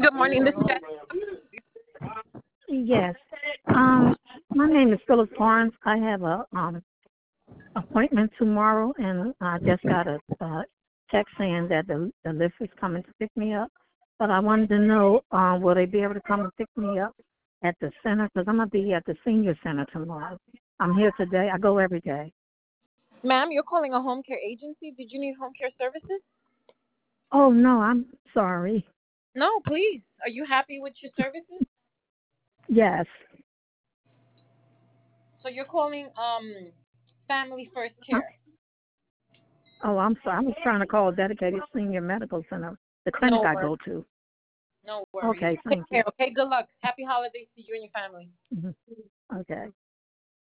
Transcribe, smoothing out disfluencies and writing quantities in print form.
Good morning. This is Jess. Yes. My name is Phyllis Barnes. I have a appointment tomorrow, and I just got a text saying that the lift is coming to pick me up. But I wanted to know, will they be able to come and pick me up at the center? Because I'm going to be at the senior center tomorrow. I'm here today. I go every day. Ma'am, you're calling a home care agency. Did you need home care services? Oh, no, I'm sorry. No, please. Are you happy with your services? Yes. So you're calling Family First Uh, Care. Oh, I'm sorry. I was trying to call Dedicated Senior Medical Center, the clinic No I worries. go to. No worries. Okay, Take thank you. care, okay? Good luck. Happy holidays to you and your family. Okay.